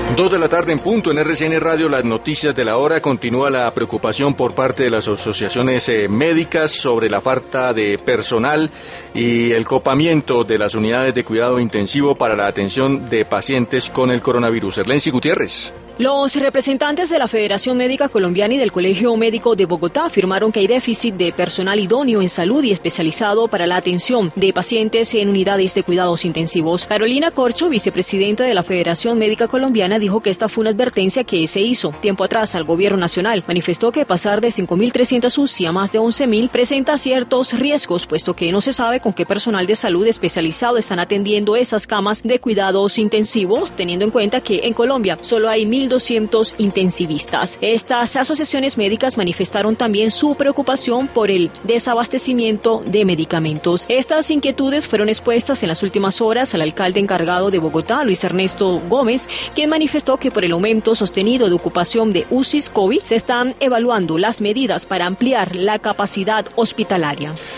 2 de la tarde en punto en RCN Radio, las noticias de la hora. Continúa la preocupación por parte de las asociaciones médicas sobre la falta de personal y el copamiento de las unidades de cuidado intensivo para la atención de pacientes con el coronavirus. Erlency Gutiérrez. Los representantes de la Federación Médica Colombiana y del Colegio Médico de Bogotá afirmaron que hay déficit de personal idóneo en salud y especializado para la atención de pacientes en unidades de cuidados intensivos. Carolina Corcho, vicepresidenta de la Federación Médica Colombiana, dijo que esta fue una advertencia que se hizo tiempo atrás al gobierno nacional. Manifestó que pasar de 5.300 UCI a más de 11.000 presenta ciertos riesgos, puesto que no se sabe con qué personal de salud especializado están atendiendo esas camas de cuidados intensivos, teniendo en cuenta que en Colombia solo hay 1.200 intensivistas. Estas asociaciones médicas manifestaron también su preocupación por el desabastecimiento de medicamentos. Estas inquietudes fueron expuestas en las últimas horas al alcalde encargado de Bogotá, Luis Ernesto Gómez, quien manifestó que por el aumento sostenido de ocupación de UCIs COVID se están evaluando las medidas para ampliar la capacidad hospitalaria.